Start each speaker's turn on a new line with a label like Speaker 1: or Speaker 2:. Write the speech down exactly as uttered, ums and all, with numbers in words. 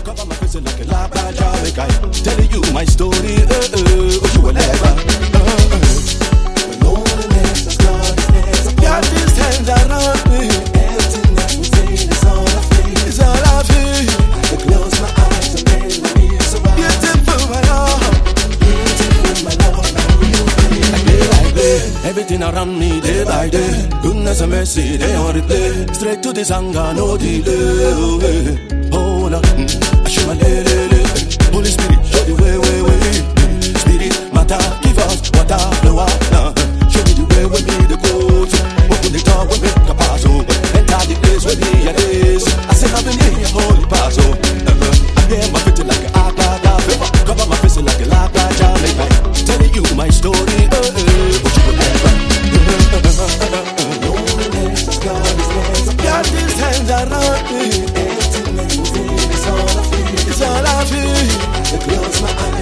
Speaker 1: Cover my face like a lap, I telling you my story, uh, uh, you will never. Uh, uh. When loneliness is darkness, got these hands around me. Emptiness within is all I feel. It's all I feel. I can close my eyes and feel my ears around. Beautiful, my love. Beautiful, my love. Now who you feel? Like day by day, everything around me day by day. Goodness and mercy, they on replay. Straight to the anger, no delay. Hold up, I show my lady. Holy Spirit, show the way, way, way. Spirit, matter, give us water, flow out now. Show me the way, we need the coach. Open the door, we make a pass over. Enter the place where the is. I say, I've been in your holy pass over. I hear my feet like a akada. Cover my face like a lapa, Jamaica. Telling you my story, uh, uh, what you will ever. Loneliness is God, is less. Got these hands around me. Emptiness within is all I feel. It's all I feel. I close my eyes.